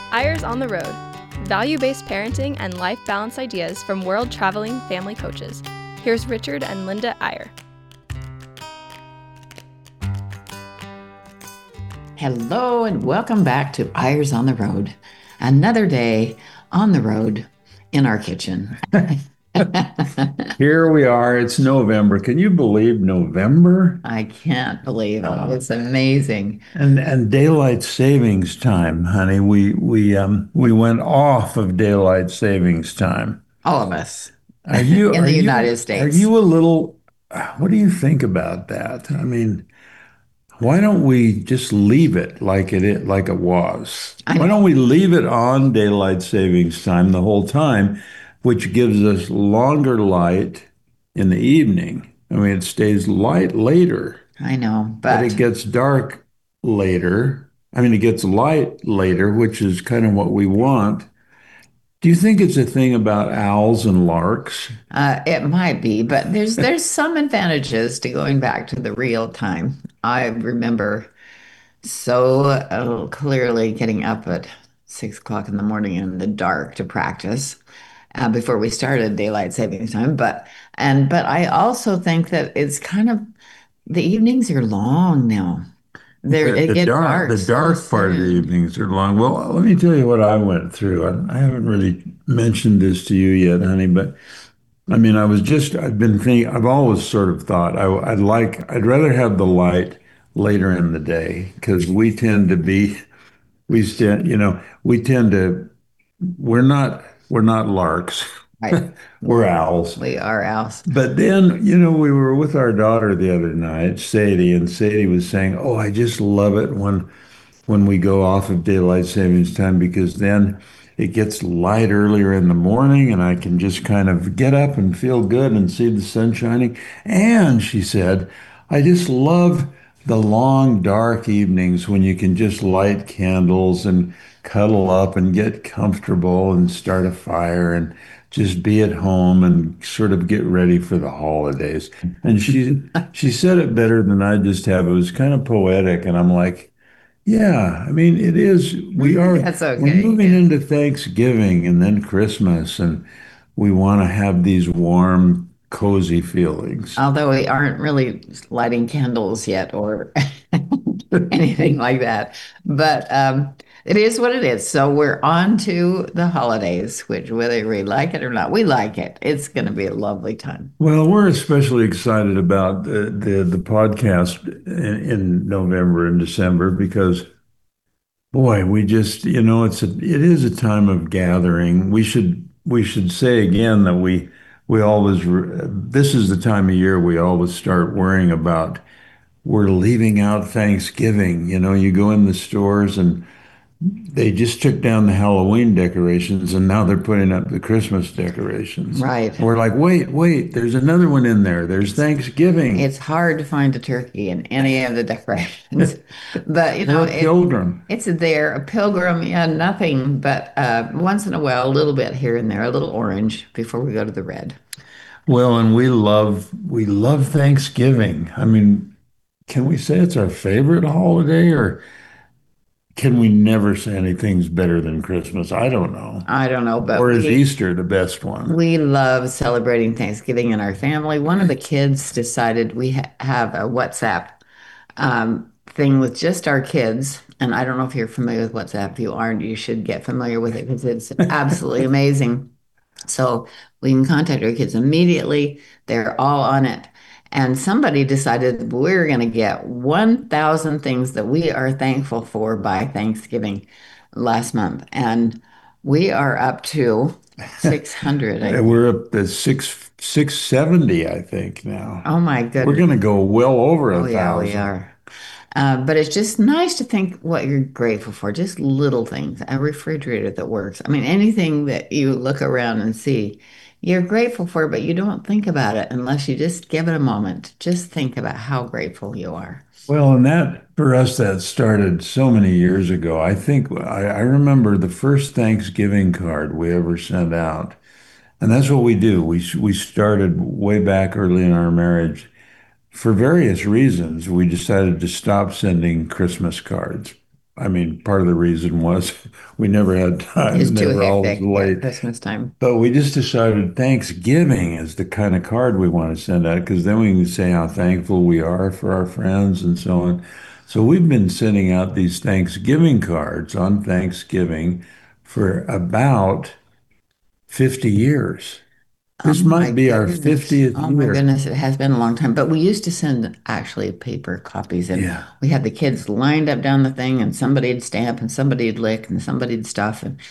Eyres on the Road, value-based parenting and life balance ideas from world-traveling family coaches. Here's Richard and Linda Eyre. Hello and welcome back to Eyres on the Road. Another day on the road in our kitchen. Here we are. It's November. Can you believe November? I can't believe it. It's amazing. And daylight savings time, honey. We went off of daylight savings time. All of us Are you in are the you United are States. you a little what do you think about that? I mean, why don't we just leave it like it was? I Why don't know. we leave it on daylight savings time the whole time, which gives us longer light in the evening? I mean, it stays light later, I know. but it But gets dark later. I mean, it gets light later, which is kind of what we want. Do you think it's a thing about owls and larks? it might be, but there's some advantages to going back to the real time. I remember so clearly getting up at 6 o'clock in the morning in the dark to practice before we started daylight savings time. But I also think that it's kind of the evenings are long now. It gets dark The so dark part of the soon. evenings are long. Well, let me tell you what I went through. I haven't really mentioned this to you yet, honey, but I mean, I've always sort of thought I'd rather have the light later in the day because we tend to, we're not larks. Right. We're We're, owls. we are owls. But then, we were with our daughter the other night, Sadie, and Sadie was saying, "Oh, I just love it when we go off of daylight savings time because then it gets light earlier in the morning and I can just kind of get up and feel good and see the sun shining." And she said, "I just love the long, dark evenings when you can just light candles and cuddle up and get comfortable and start a fire and just be at home and sort of get ready for the holidays." And she said it better than I just have. It was kind of poetic, and I'm like, yeah, I mean, it is. That's We're okay. moving Yeah. into Thanksgiving and then Christmas, and we want to have these warm, cozy feelings. Although we aren't really lighting candles yet or anything like that. But it is what it is. So we're on to the holidays, which whether we like it or not, we like it. It's going to be a lovely time. Well, we're especially excited about the podcast in November and December because, boy, it is a time of gathering. We should say again that we always this is the time of year we always start worrying about. We're leaving out Thanksgiving. You go in the stores and they just took down the Halloween decorations and now they're putting up the Christmas decorations. Right. We're like, wait, there's another one in there. There's Thanksgiving. It's hard to find a turkey in any of the decorations, but Or a pilgrim. it's there. A pilgrim, yeah, nothing but once in a while, a little bit here and there, a little orange before we go to the red. Well, and we love Thanksgiving. I mean, can we say it's our favorite holiday or can we never say anything's better than Christmas? I don't know. I don't know, but Or is Easter the best one? we love celebrating Thanksgiving in our family. One of the kids decided we have a WhatsApp thing with just our kids. And I don't know if you're familiar with WhatsApp. If you aren't, you should get familiar with it because it's absolutely amazing. So we can contact our kids immediately. They're all on it. And somebody decided we're going to get 1,000 things that we are thankful for by Thanksgiving last month. And we are up to 600, I think. We're up to 670, I think now. Oh my We're goodness. going to go well over Oh, a yeah, we thousand. are. But it's just nice to think what you're grateful for, just little things, a refrigerator that works. I mean, anything that you look around and see, you're grateful for, but you don't think about it unless you just give it a moment. Just think about how grateful you are. Well, and that for us, that started so many years ago. I remember the first Thanksgiving card we ever sent out. And that's what we do. We started way back early in our marriage. For various reasons, we decided to stop sending Christmas cards. I mean, part of the reason was we never had time It's and they too were always hectic. Yeah, late. Christmas time. But we just decided Thanksgiving is the kind of card we want to send out because then we can say how thankful we are for our friends and so on. So we've been sending out these Thanksgiving cards on Thanksgiving for about 50 years. Oh This my might be our goodness. 50th Oh my year. goodness. It has been a long time. But we used to send actually paper copies, and Yeah. we had the kids lined up down the thing, and somebody'd stamp and somebody'd lick and somebody'd stuff. And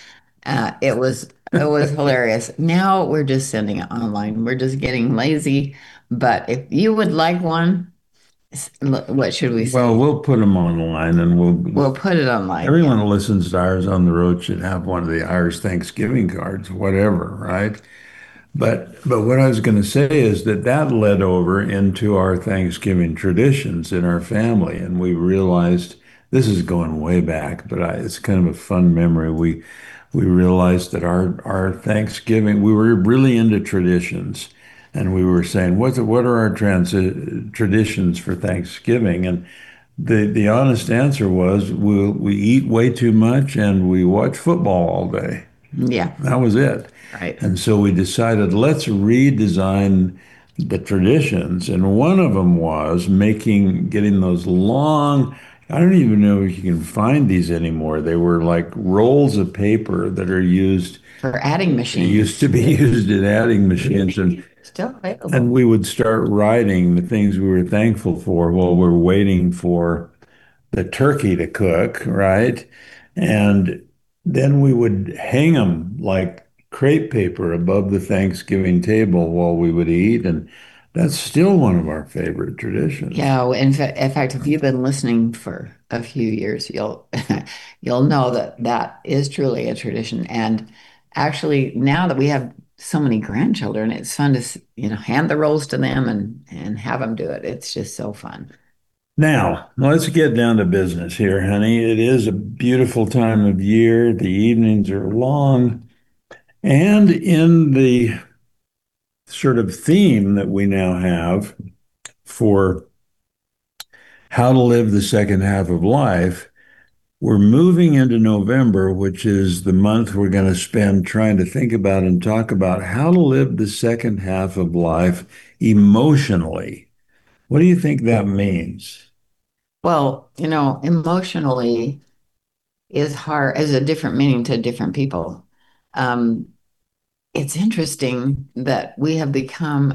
it was hilarious. Now we're just sending it online. We're just getting lazy. But if you would like one, what should we Well, say? we'll put them online and We'll put it online. Yeah. everyone who listens to Ours on the Road should have one of the Irish Thanksgiving cards, whatever, right? But what I was going to say is that that led over into our Thanksgiving traditions in our family, and we realized this is going way back, but it's kind of a fun memory. We realized that our Thanksgiving, we were really into traditions, and we were saying, what are our traditions for Thanksgiving? And the honest answer was we eat way too much and we watch football all day. Yeah. That was it. Right. And so we decided let's redesign the traditions. And one of them was getting those long, I don't even know if you can find these anymore. They were like rolls of paper that are used, For adding they used machines. to be used in adding machines. Still And available. we would start writing the things we were thankful for while we're waiting for the turkey to cook, right? And then we would hang them like crepe paper above the Thanksgiving table while we would eat. And that's still one of our favorite traditions. Yeah, in fact, if you've been listening for a few years, you'll you'll know that that is truly a tradition. And actually, now that we have so many grandchildren, it's fun to hand the rolls to them and have them do it. It's just so fun. Now, let's get down to business here, honey. It is a beautiful time of year. The evenings are long. And in the sort of theme that we now have for how to live the second half of life, we're moving into November, which is the month we're going to spend trying to think about and talk about how to live the second half of life emotionally. What do you think that means? Well, emotionally is a different meaning to different people. Um, it's interesting that we have become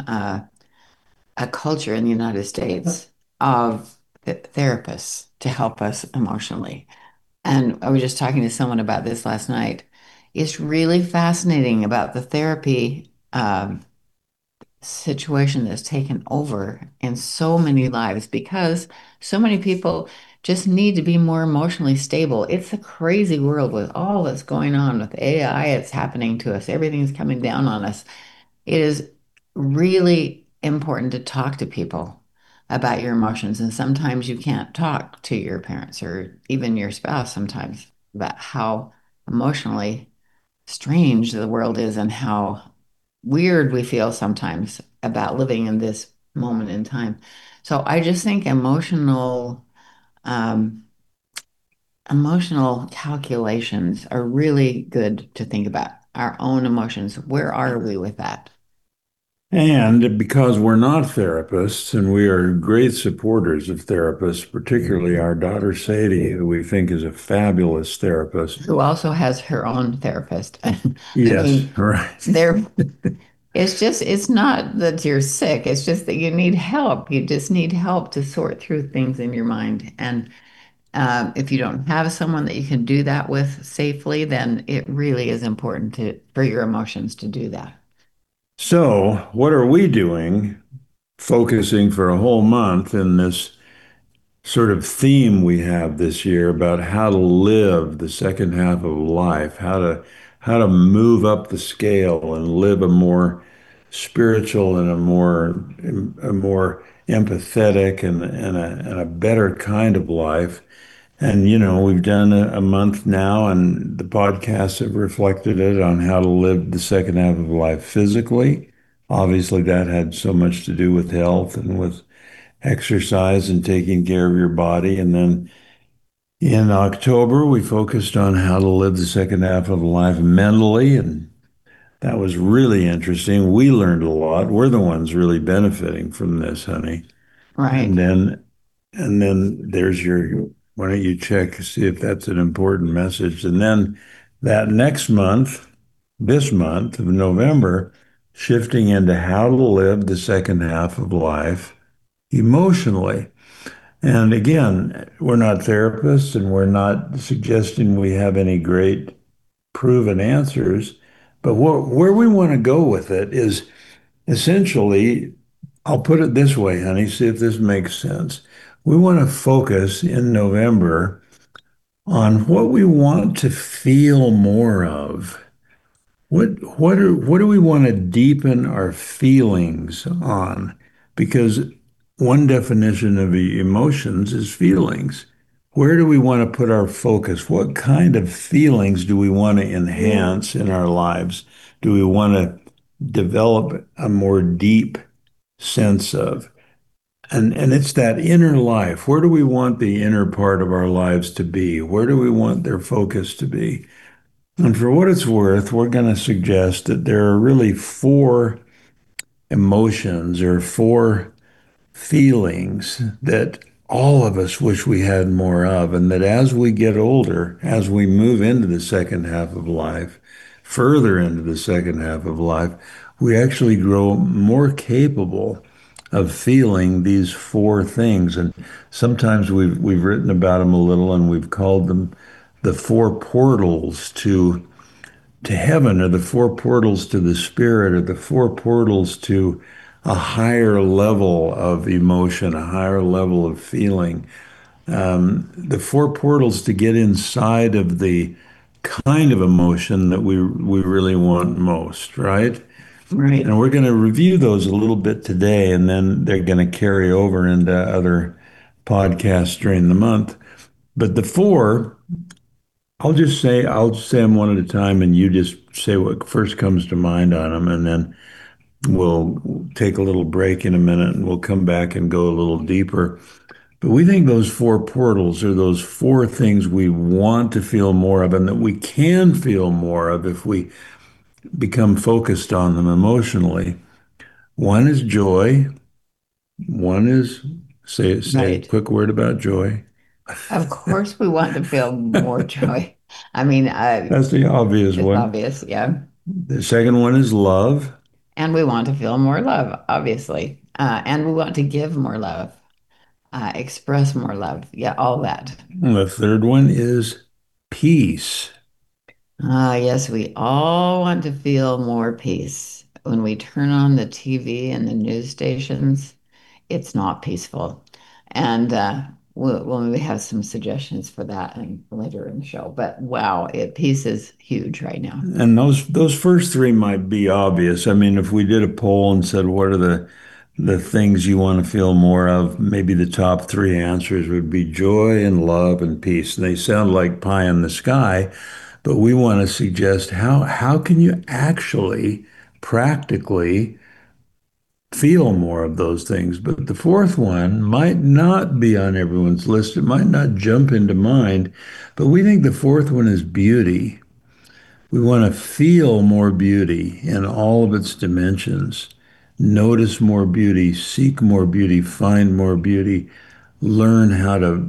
a culture in the United States of therapists to help us emotionally. And I was just talking to someone about this last night. It's really fascinating about the therapy situation that's taken over in so many lives because so many people just need to be more emotionally stable. It's a crazy world with all that's going on with AI. It's happening to us. Everything's coming down on us. It is really important to talk to people about your emotions. And sometimes you can't talk to your parents or even your spouse sometimes about how emotionally strange the world is and how weird we feel sometimes about living in this moment in time. So I just think um, emotional calculations are really good to think about our own emotions. Where are we with that? And because we're not therapists and we are great supporters of therapists, particularly our daughter Sadie, who we think is a fabulous therapist. Who also has her own therapist. I Yes, mean, right. there it's not that you're sick, it's just that you need help. You just need help to sort through things in your mind. And if you don't have someone that you can do that with safely, then it really is important for your emotions to do that. So, what are we doing focusing for a whole month in this sort of theme we have this year about how to live the second half of life, how to move up the scale and live a more spiritual and a more empathetic and a better kind of life. And we've done a month now, and the podcasts have reflected it on how to live the second half of life physically. Obviously, that had so much to do with health and with exercise and taking care of your body. And then, In October, we focused on how to live the second half of life mentally, and that was really interesting. We learned a lot. We're the ones really benefiting from this, honey. And Right. then and then there's your, why don't you check, see if that's an important message. And then that next month, this month of November, shifting into how to live the second half of life emotionally. And again, we're not therapists and we're not suggesting we have any great proven answers, but where we want to go with it is essentially, I'll put it this way, honey, see if this makes sense. We want to focus in November on what we want to feel more of. What do we want to deepen our feelings on? Because one definition of emotions is feelings. Where do we want to put our focus? What kind of feelings do we want to enhance in our lives? Do we want to develop a more deep sense of? And it's that inner life. Where do we want the inner part of our lives to be? Where do we want their focus to be? And for what it's worth, we're going to suggest that there are really four emotions or four feelings that all of us wish we had more of, and that as we get older, as we move into the second half of life, further into the second half of life, we actually grow more capable of feeling these four things. And sometimes we've written about them a little, and we've called them the four portals to heaven, or the four portals to the spirit, or the four portals to a higher level of emotion, a higher level of feeling. The four portals to get inside of the kind of emotion that we really want most, right? Right. And we're going to review those a little bit today, and then they're going to carry over into other podcasts during the month. But the four, I'll say them one at a time, and you just say what first comes to mind on them, and then we'll take a little break in a minute, and we'll come back and go a little deeper. But we think those four portals are those four things we want to feel more of, and that we can feel more of if we become focused on them emotionally. One is joy. One is, say a Right. quick word about joy. Of course, we want to feel more joy. I mean, That's the obvious it's one. obvious, yeah. The second one is love. And we want to feel more love, obviously. And we want to give more love, express more love. Yeah, all that. And the third one is peace. Yes, we all want to feel more peace. When we turn on the TV and the news stations, it's not peaceful. And we'll maybe have some suggestions for that later in the show. But wow, peace is huge right now. And those first three might be obvious. I mean, if we did a poll and said, what are the things you want to feel more of, maybe the top three answers would be joy and love and peace. And they sound like pie in the sky, but we want to suggest how can you actually practically feel more of those things. But the fourth one might not be on everyone's list. It might not jump into mind, but we think the fourth one is beauty. We want to feel more beauty in all of its dimensions, notice more beauty, seek more beauty, find more beauty, learn how to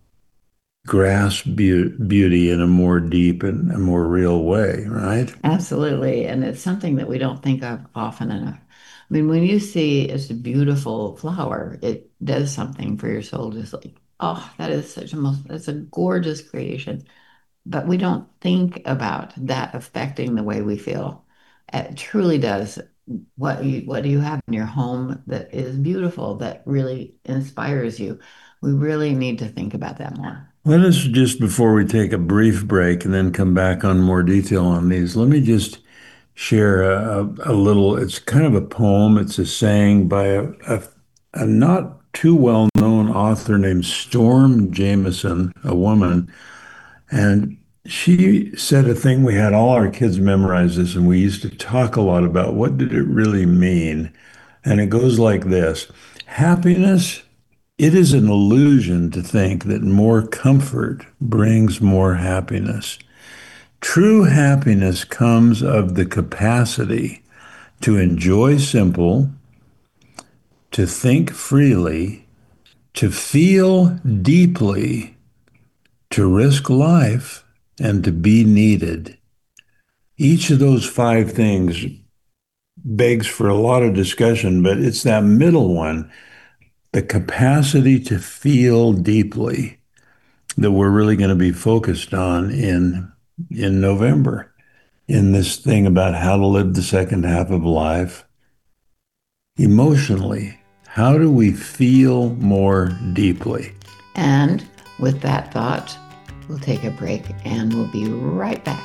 grasp beauty in a more deep and a more real way, right? Absolutely. And it's something that we don't think of often enough. I mean, when you see it's a beautiful flower, it does something for your soul, just like, oh, that is that's a gorgeous creation. But we don't think about that affecting the way we feel. It truly does. What do you have in your home that is beautiful, that really inspires you? We really need to think about that more. Let us just, before we take a brief break and then come back on more detail on these, let me just share a little. It's kind of a poem. It's a saying by a not too well known author named Storm Jameson, a woman. And she said a thing, we had all our kids memorize this, and we used to talk a lot about what did it really mean. And it goes like this: happiness It is an illusion to think that more comfort brings more happiness. True happiness comes of the capacity to enjoy simple, to think freely, to feel deeply, to risk life, and to be needed. Each of those five things begs for a lot of discussion, but it's that middle one, the capacity to feel deeply, that we're really going to be focused on in November, in this thing about how to live the second half of life emotionally. How do we feel more deeply? And with that thought, we'll take a break and we'll be right back.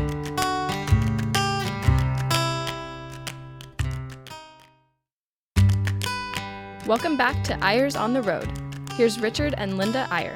Welcome back to Eyres on the Road. Here's Richard and Linda Eyre.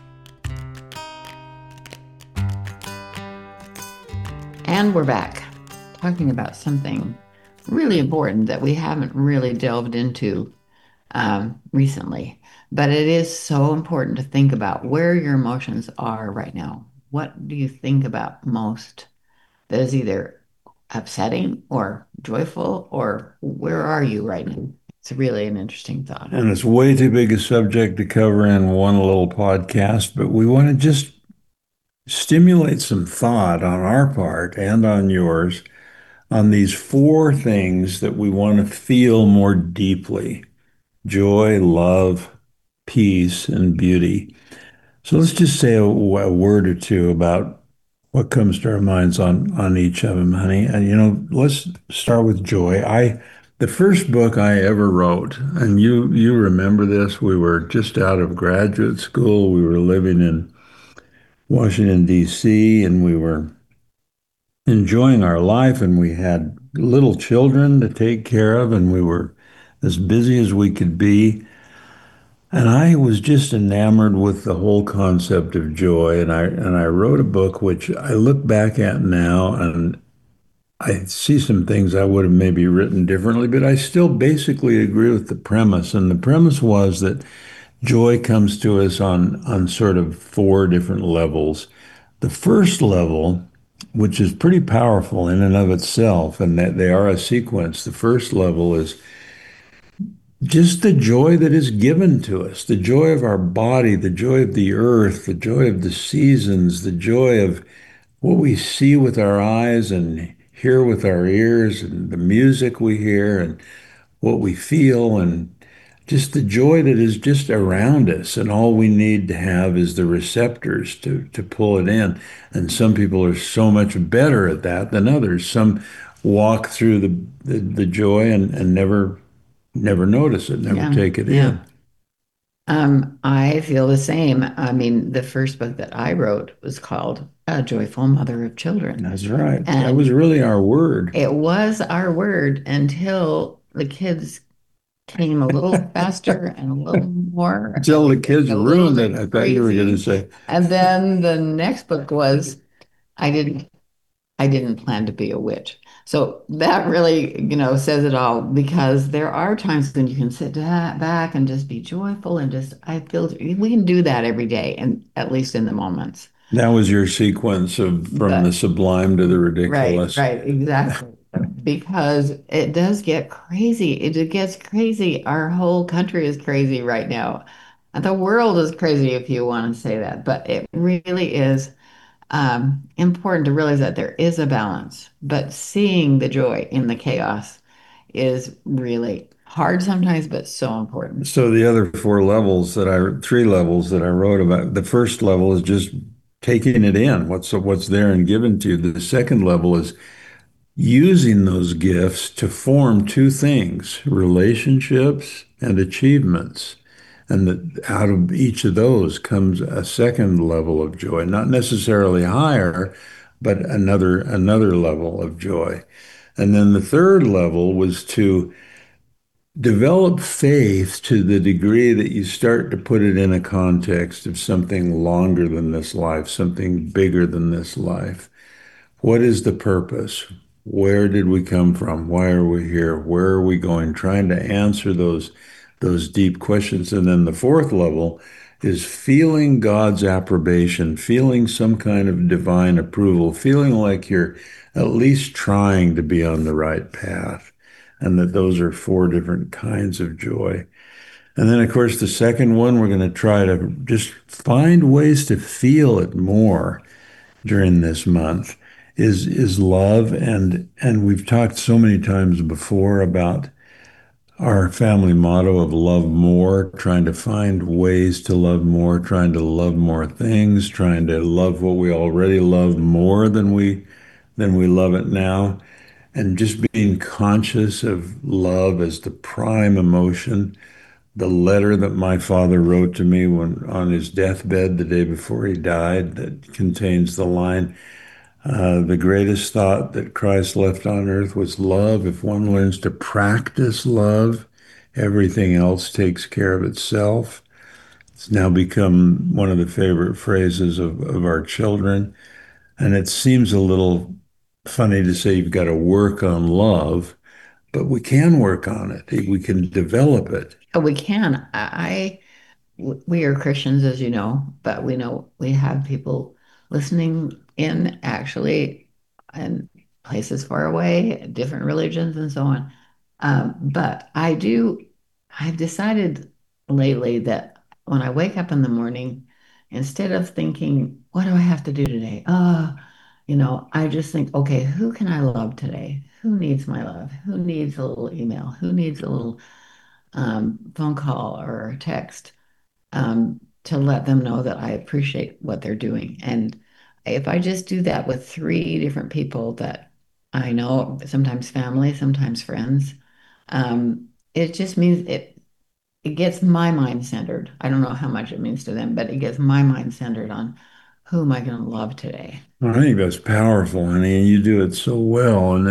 And we're back talking about something really important that we haven't really delved into recently. But it is so important to think about where your emotions are right now. What do you think about most that is either upsetting or joyful, or where are you right now? It's really an interesting thought. And it's way too big a subject to cover in one little podcast, but we want to just stimulate some thought on our part and on yours on these four things that we want to feel more deeply: joy, love, peace, and beauty. So let's just say a word or two about what comes to our minds on each of them, honey. And let's start with joy. The first book I ever wrote, and you remember this, we were just out of graduate school. We were living in Washington, D.C., and we were enjoying our life, and we had little children to take care of, and we were as busy as we could be. And I was just enamored with the whole concept of joy, and I wrote a book which I look back at now, and I see some things I would have maybe written differently, but I still basically agree with the premise. And the premise was that joy comes to us on sort of four different levels. The first level, which is pretty powerful in and of itself, and that they are a sequence. The first level is just the joy that is given to us, the joy of our body, the joy of the earth, the joy of the seasons, the joy of what we see with our eyes and hear with our ears, and the music we hear and what we feel, and just the joy that is just around us. And all we need to have is the receptors to pull it in. And some people are so much better at that than others. Some walk through the joy and never notice it, never Yeah, take it yeah. in. I feel the same. I mean, the first book that I wrote was called A Joyful Mother of Children. That's right. That And was really our word. it was our word until the kids came a little faster and a little more. Until the kids A little ruined it, bit I thought you were going to crazy. say. And then the next book was I didn't I didn't plan to be a witch. So that really, says it all, because there are times when you can sit back and just be joyful and just, I feel we can do that every day, and at least in the moments. That was your sequence of from the But sublime to the right, ridiculous. right, exactly. Because it does get crazy. It gets crazy. Our whole country is crazy right now. And the world is crazy, if you want to say that. But it really is important to realize that there is a balance, but seeing the joy in the chaos is really hard sometimes, but so important. So the other three levels that I wrote about, the first level is just taking it in, what's there and given to you. The second level is using those gifts to form two things: relationships and achievements. And that out of each of those comes a second level of joy, not necessarily higher, but another level of joy. And then the third level was to develop faith to the degree that you start to put it in a context of something longer than this life, something bigger than this life. What is the purpose? Where did we come from? Why are we here? Where are we going? Trying to answer those those deep questions. And then the fourth level is feeling God's approbation, feeling some kind of divine approval, feeling like you're at least trying to be on the right path. And that those are four different kinds of joy. And then, of course, the second one, we're going to try to just find ways to feel it more during this month is love. And we've talked so many times before about our family motto of love more, trying to find ways to love more, trying to love more things, trying to love what we already love more than we love it now, and just being conscious of love as the prime emotion. The letter that my father wrote to me when on his deathbed the day before he died that contains the line, the greatest thought that Christ left on earth was love. If one learns to practice love, everything else takes care of itself. It's now become one of the favorite phrases of our children. And it seems a little funny to say you've got to work on love, but we can work on it. We can develop it. Oh, we can. We are Christians, as you but we know we have people listening in actually in places far away, different religions and so on. But I've decided lately that when I wake up in the morning, instead of thinking, what do I have to do today? I just think, okay, who can I love today? Who needs my love? Who needs a little email? Who needs a little phone call or text? To let them know that I appreciate what they're doing. And if I just do that with three different people that I know, sometimes family, sometimes friends, it just means it gets my mind centered. I don't know how much it means to them, but it gets my mind centered on who am I going to love today. Well, I think that's powerful, honey, and you do it so well. And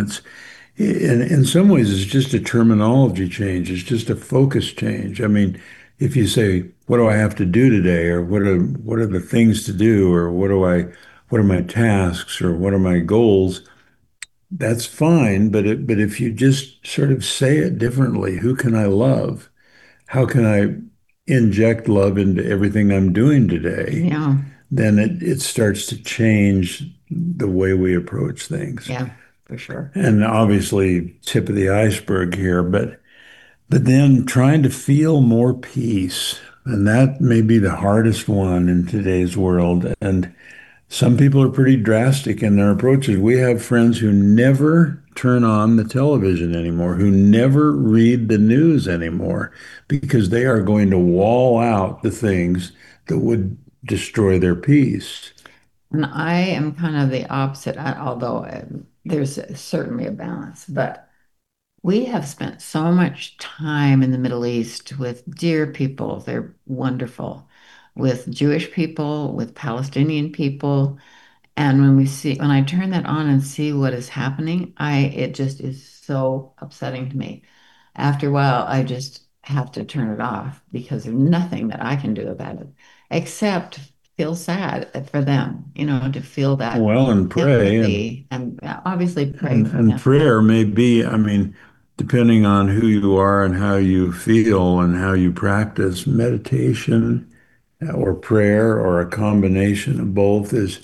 in some ways, it's just a terminology change. It's just a focus change. I mean, if you say, "What do I have to do today?" or "What are the things to do?" or "What are my tasks?" or "What are my goals?" That's fine. But if you just sort of say it differently, who can I love? How can I inject love into everything I'm doing today? Yeah, Then it starts to change the way we approach things. yeah, for sure. And obviously, tip of the iceberg here, but then trying to feel more peace. And that may be the hardest one in today's world. And some people are pretty drastic in their approaches. We have friends who never turn on the television anymore, who never read the news anymore, because they are going to wall out the things that would destroy their peace. And I am kind of the opposite, although there's certainly a balance, but we have spent so much time in the Middle East with dear people. They're wonderful, with Jewish people, with Palestinian people. And when I turn that on and see what is happening, it just is so upsetting to me. After a while, I just have to turn it off because there's nothing that I can do about it except feel sad for them, to feel that Well, and pray empathy and obviously pray for and them. prayer may be, I mean, depending on who you are and how you feel and how you practice meditation or prayer or a combination of both is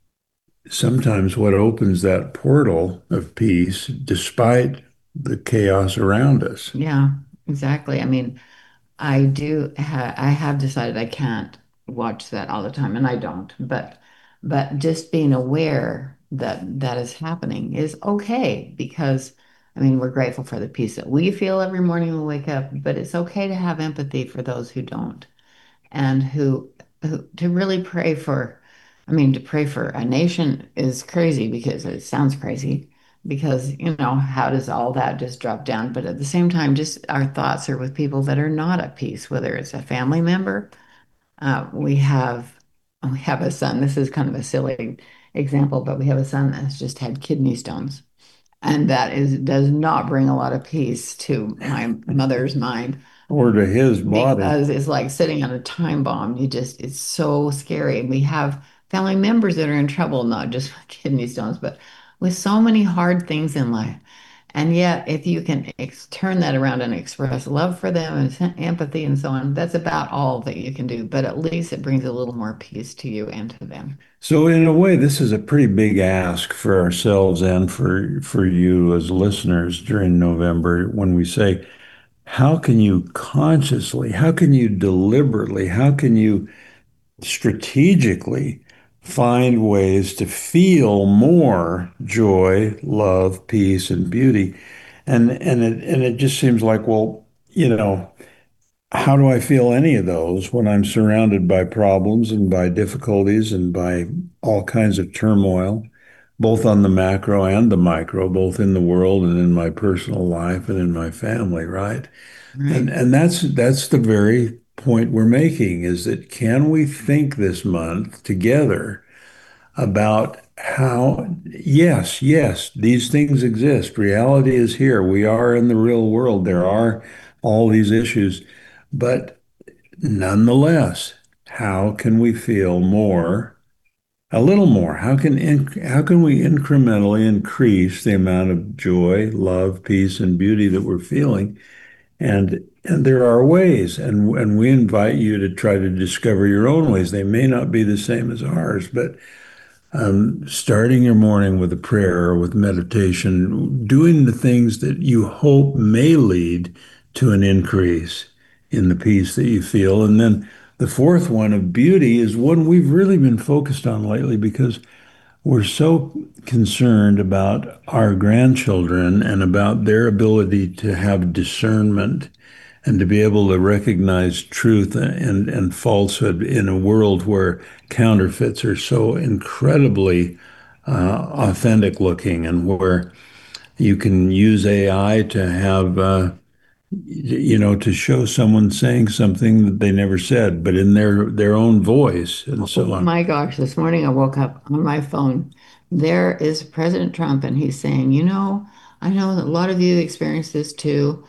sometimes what opens that portal of peace despite the chaos around us. Yeah, exactly. I mean, I have decided I can't watch that all the time, and I don't. But just being aware that that is happening is okay because I mean we're grateful for the peace that we feel every morning we wake up, but it's okay to have empathy for those who don't and who to really pray for. I mean, to pray for a nation is crazy because it sounds crazy because, how does all that just drop down? But at the same time, just our thoughts are with people that are not at peace, whether it's a family member. Uh, we have we have a son. This is kind of a silly example, but we have a son that's just had kidney stones, and that is does not bring a lot of peace to my mother's mind Or to his body. because it's like sitting on a time bomb. It's so scary. And we have family members that are in trouble, not just with kidney stones, but with so many hard things in life. And yet, if you can turn that around and express love for them and empathy and so on, that's about all that you can do. But at least it brings a little more peace to you and to them. So in a way, this is a pretty big ask for ourselves and for you as listeners during November when we say, how can you consciously, how can you deliberately, how can you strategically find ways to feel more joy, love, peace, and beauty? And it just seems like, well, how do I feel any of those when I'm surrounded by problems and by difficulties and by all kinds of turmoil, both on the macro and the micro, both in the world and in my personal life and in my family, right? And Right. and that's the very point we're making is that can we think this month together about how, yes, yes, these things exist. Reality is here. We are in the real world. There are all these issues. But nonetheless, how can we feel more, a little more? How can we incrementally increase the amount of joy, love, peace, and beauty that we're feeling? And there are ways, and we invite you to try to discover your own ways. They may not be the same as ours, but starting your morning with a prayer or with meditation, doing the things that you hope may lead to an increase in the peace that you feel. And then the fourth one of beauty is one we've really been focused on lately because we're so concerned about our grandchildren and about their ability to have discernment and to be able to recognize truth and falsehood in a world where counterfeits are so incredibly authentic looking and where you can use AI to have, to show someone saying something that they never said, but in their own voice and so Oh on. my gosh, this morning I woke up on my phone. There is President Trump, and he's saying, I know that a lot of you experience this too.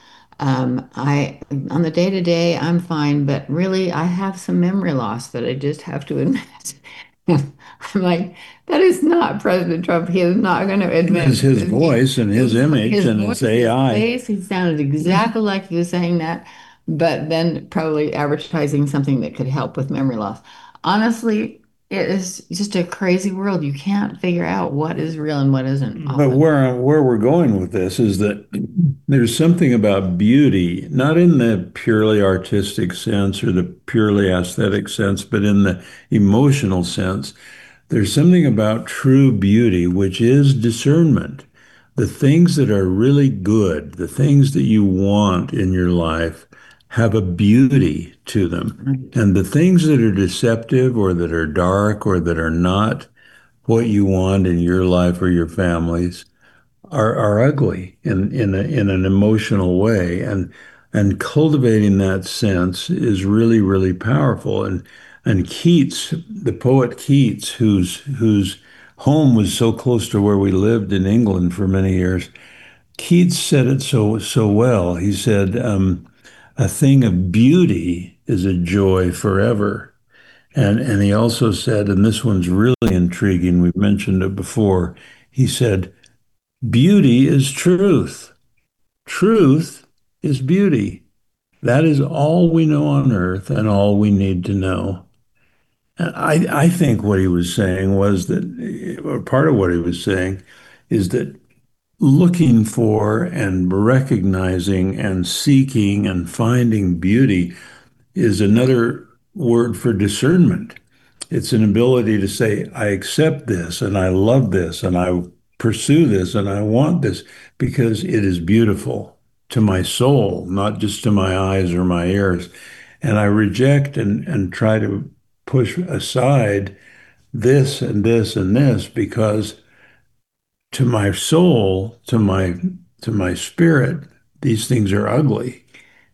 I on the day to day, I'm fine, but really I have some memory loss that I just have to admit. I'm like, that is not President Trump. He is not going to admit Is his voice and his image his and voice, its his AI. face. He sounded exactly like he was saying that, but then probably advertising something that could help with memory loss. Honestly, it is just a crazy world. You can't figure out what is real and what isn't But often. where we're going with this is that there's something about beauty, not in the purely artistic sense or the purely aesthetic sense, but in the emotional sense. There's something about true beauty, which is discernment. The things that are really good, the things that you want in your life, have a beauty to them. Right. And the things that are deceptive or that are dark or that are not what you want in your life or your families are ugly in an emotional way, and cultivating that sense is really really powerful. And Keats, the poet Keats, whose home was so close to where we lived in England for many years, Keats said it so well. He said, "A thing of beauty is a joy forever." And he also said, and this one's really intriguing, we've mentioned it before, he said, beauty is truth. Truth is beauty. That is all we know on earth and all we need to know. And I think what he was saying was that, or part of what he was saying is that looking for and recognizing and seeking and finding beauty is another word for discernment. It's an ability to say, I accept this and I love this and I pursue this and I want this because it is beautiful to my soul, not just to my eyes or my ears. And I reject and try to push aside this and this and this because to my soul, to my spirit, these things are ugly.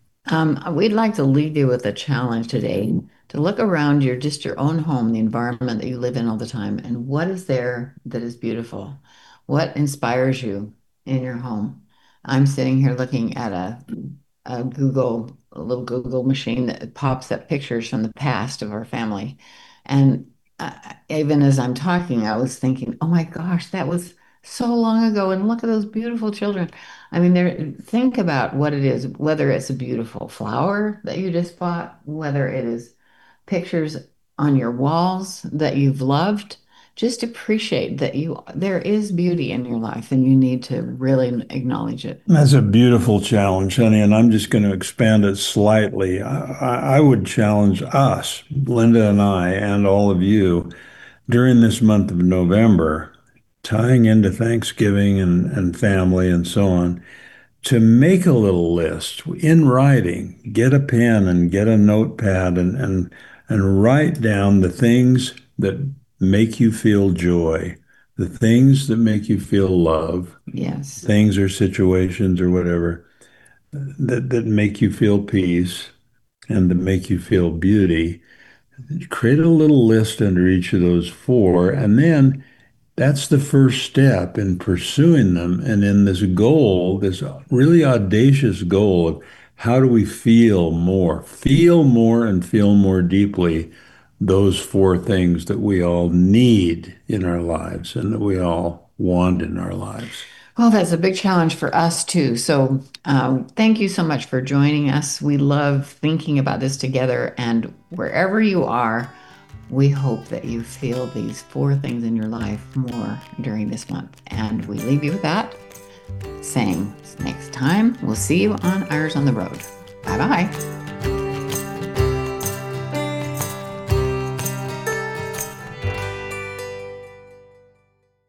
We'd like to leave you with a challenge today to look around just your own home, the environment that you live in all the time, and what is there that is beautiful? What inspires you in your home? I'm sitting here looking at a little Google machine that pops up pictures from the past of our family. And even as I'm talking, I was thinking, oh my gosh, that was so long ago, and look at those beautiful children. I mean, think about what it is, whether it's a beautiful flower that you just bought, whether it is pictures on your walls that you've loved. Just appreciate that there is beauty in your life and you need to really acknowledge it. That's a beautiful challenge, honey, and I'm just going to expand it slightly. I would challenge us, Linda and I, and all of you, during this month of November, tying into Thanksgiving and family and so on, to make a little list in writing. Get a pen and get a notepad and write down the things that make you feel joy, the things that make you feel love, Yes. things or situations or whatever that make you feel peace and that make you feel beauty. Create a little list under each of those four, and then that's the first step in pursuing them and in this goal, this really audacious goal of how do we feel more and feel more deeply those four things that we all need in our lives and that we all want in our lives. Well, that's a big challenge for us too. So, thank you so much for joining us. We love thinking about this together, and wherever you are, we hope that you feel these four things in your life more during this month. And we leave you with that, saying next time we'll see you on Eyres on the Road. Bye bye.